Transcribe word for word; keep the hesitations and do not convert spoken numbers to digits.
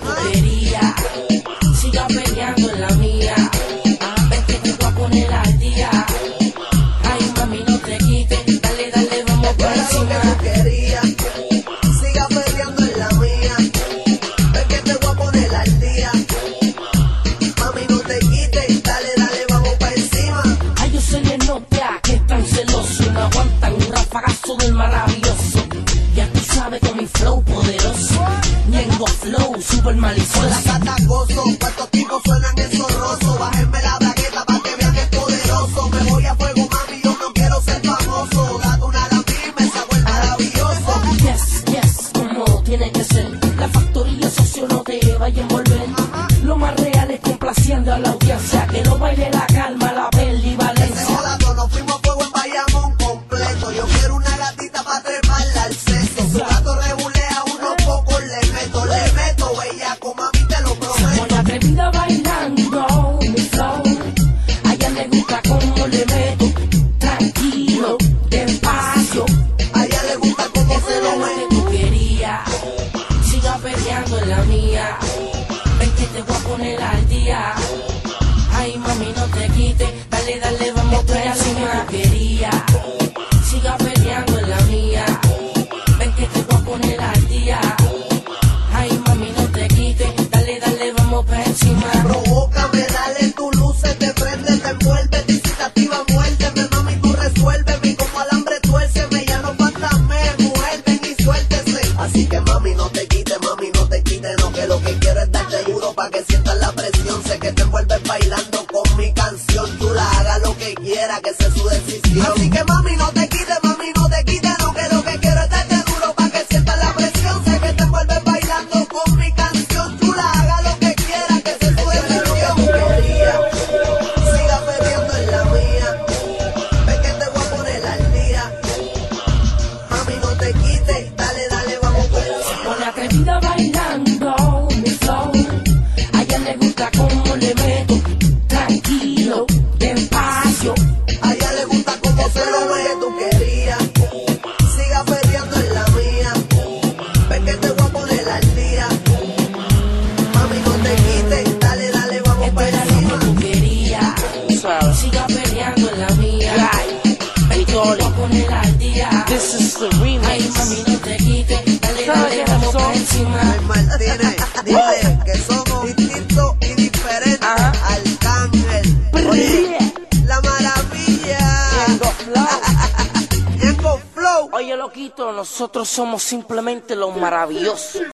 tú querías. Siga peleando en la mía. Ven que te voy a poner al día. Ay, mami, no te quites. Dale, dale, vamos por encima. Lo que tú querías. Siga peleando en la mía. Ven que te voy a poner al día. Mami, no te quites. Dale, dale, vamos por encima. Ay, yo se le nota que están celosos. No aguantan un rafagazo del maravilloso. Ya tú sabes con mi flow poderoso. Ñengo flow, super malicioso. Con la gata gozo, cuántos tipos suenan esos. Bájenme la bragueta pa' que vean que es poderoso. Me voy a fuego, mami, yo no quiero ser famoso. Date una a mí, me saco el maravilloso. Yes, yes, como tiene que ser. La factoría socio no te vaya a envolver. Lo más real es complaciendo a la audiencia. Que no baile la calma, la peli Se Valencia. joda, todos nos fuimos a fuego en Bayamón completo. Yo quiero una gatita pa' treparla al sexo. Su gato rebulea, unos pocos le meto. Le meto, bellaco, mami, te lo prometo. Con la atrevida bailando mi flow. A ella le gusta como le meto. Tranquilo, despacio. A ella le gusta cómo se Eso lo es lo ve. que tú querías. Siga peleando en la mía. Ven que te voy a poner al día. Ay, mami, no te quites. Dale, dale, vamos por encima. Quería. Siga peleando en la mía. Ven que te voy a poner al día. Ay, mami, no te quites. Dale, dale, vamos por encima. Provócame, dale tu luces, te prende, te envuelve, te incita, activa, muérdeme, mami, tú resuélveme, como alambre tuérceme, ya no fantasme, mujer, ven y suéltese. Así que mami, no te quites, mami, no te quites, no, que lo que quiero es darte duro pa' que sientas la presión, sé que te envuelves bailando con mi canción, tú la hagas lo que quiera, que sea su decisión. Así que mami, no te quites, mami, no te quites, no, que lo que quiero es darte duro pa' que sientas la presión, sé que te envuelves bailando con mi canción, tú la hagas lo que quiera, que sea su decisión. Siga peleando en la mía. Ven que te voy a poner al día. Mami, no te quites. Dale, dale, vamos por encima. Con la atrevida bailando mi flow. A ella le gusta como le meto. Tranquilo, despacio. A ella le gusta cómo se lo ve. Tú querías. Siga peleando en la mía. Ven que te voy a poner al día. Mami, no te quites. Dale, dale, vamos por Espera lo que encima. tú querías. Siga peleando en la mía. Ven que te voy a poner al día. This is the Ay, remix. mami, no te quites. Dale, dale, vamos por encima. Ay, Martínez, dile que somos distintos y diferentes. Ajá. Arcángel. Oye, la maravilla. Ñengo Flow. Ñengo Flow. Oye, loquito, nosotros somos simplemente los maravillosos.